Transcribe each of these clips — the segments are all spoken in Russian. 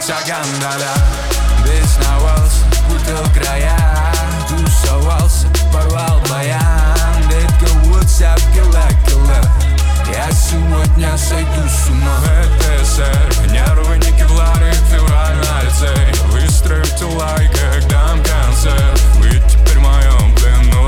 гондоля. Бесновался, путал края, тусовался, порвал баян. Редко кило. Я сегодня сойду с ума. ВТСР, нервы не кевлары, февраль на лице. Выстроите лайк, как дам концерт. Вы теперь в моем плену.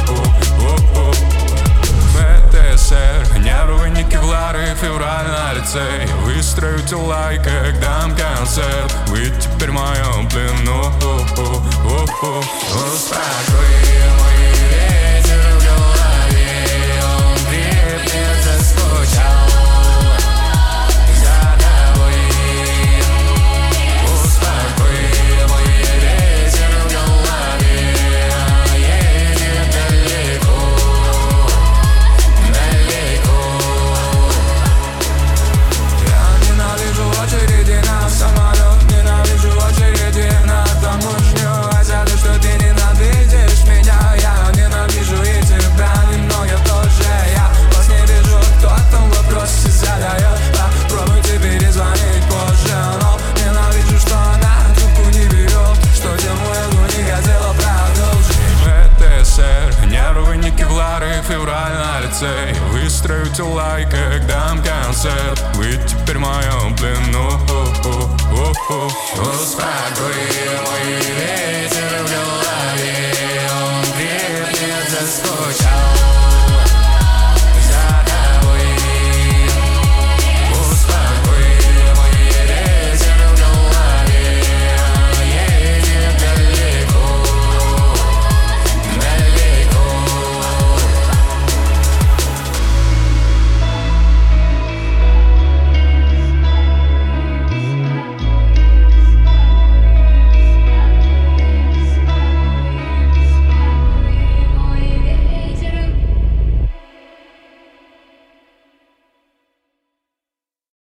ВТСР, нервы не кевлары, февраль на лице. Выстроите лайк, как дам концерт. Вы теперь в моем плену. Успокойся.